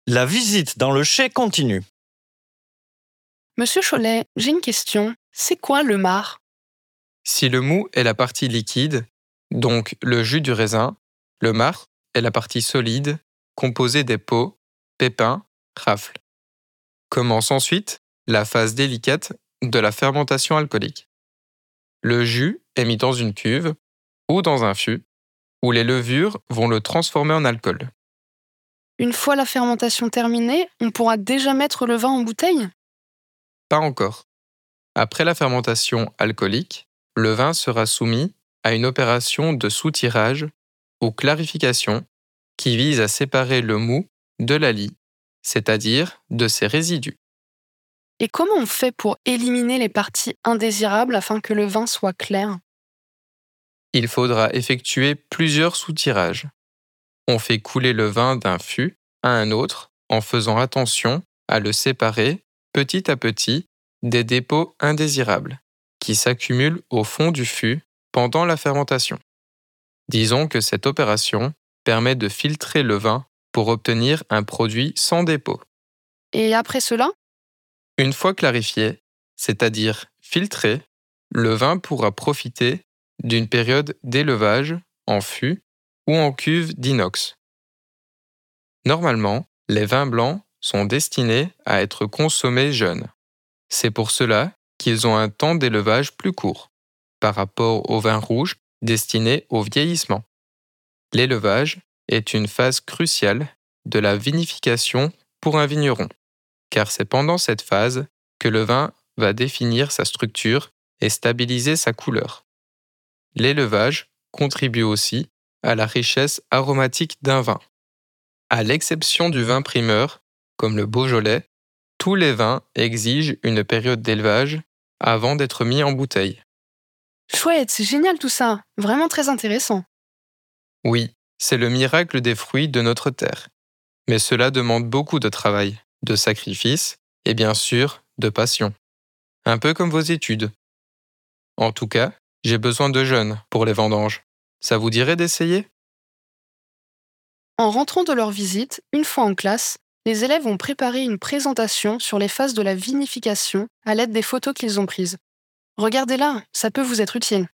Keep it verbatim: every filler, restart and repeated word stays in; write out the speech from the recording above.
La visite dans le chai continue. Monsieur Cholet, j'ai une question. C'est quoi le marc? Si le mou est la partie liquide, donc le jus du raisin, le marc est la partie solide, composée des peaux, pépins, rafles. Commence ensuite la phase délicate de la fermentation alcoolique. Le jus est mis dans une cuve ou dans un fût où les levures vont le transformer en alcool. Une fois la fermentation terminée, on pourra déjà mettre le vin en bouteille? Pas encore. Après la fermentation alcoolique, le vin sera soumis à une opération de soutirage ou clarification qui vise à séparer le mou de la lie, c'est-à-dire de ses résidus. Et comment on fait pour éliminer les parties indésirables afin que le vin soit clair? Il faudra effectuer plusieurs soutirages. On fait couler le vin d'un fût à un autre en faisant attention à le séparer petit à petit des dépôts indésirables qui s'accumulent au fond du fût pendant la fermentation. Disons que cette opération permet de filtrer le vin pour obtenir un produit sans dépôt. Et après cela? Une fois clarifié, c'est-à-dire filtré, le vin pourra profiter d'une période d'élevage en fût ou en cuve d'inox. Normalement, les vins blancs sont destinés à être consommés jeunes. C'est pour cela qu'ils ont un temps d'élevage plus court par rapport aux vins rouges destinés au vieillissement. L'élevage est une phase cruciale de la vinification pour un vigneron, car c'est pendant cette phase que le vin va définir sa structure et stabiliser sa couleur. L'élevage contribue aussi à la richesse aromatique d'un vin. À l'exception du vin primeur, comme le Beaujolais, tous les vins exigent une période d'élevage avant d'être mis en bouteille. Chouette, c'est génial tout ça. Vraiment très intéressant. Oui, c'est le miracle des fruits de notre terre. Mais cela demande beaucoup de travail, de sacrifice et bien sûr de passion. Un peu comme vos études. En tout cas, j'ai besoin de jeunes pour les vendanges. Ça vous dirait d'essayer ? En rentrant de leur visite, une fois en classe, les élèves ont préparé une présentation sur les phases de la vinification à l'aide des photos qu'ils ont prises. Regardez-la, ça peut vous être utile.